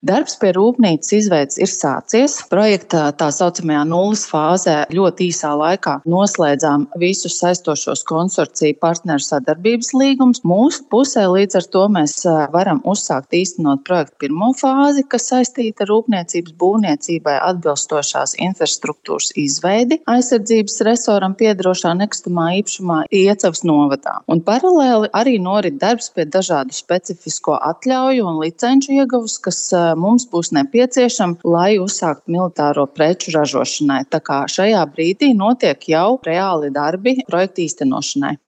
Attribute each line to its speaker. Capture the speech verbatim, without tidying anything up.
Speaker 1: Darbs pie rūpnīcas izveides ir sācies. Projekta tā saucamajā nulles fāzē ļoti īsā laikā noslēdzām visus saistošos konsorciju partneru sadarbības līgumus. Mūsu pusē līdz ar to mēs varam uzsākt īstenot projektu pirmo fāzi, kas saistīta ar rūpniecības būvniecībai atbilstošās infrastruktūras izveidi aizsardzības resoram piederošā nekustamā īpašumā Iecavas novadā. Un paralēli arī norit darbs pie dažādu specifisko atļauju un licenču ieguvus, kas mums būs nepieciešama, lai uzsāktu militāro preču ražošanai. Tā kā šajā brīdī notiek jau reāli darbi projekta īstenošanai.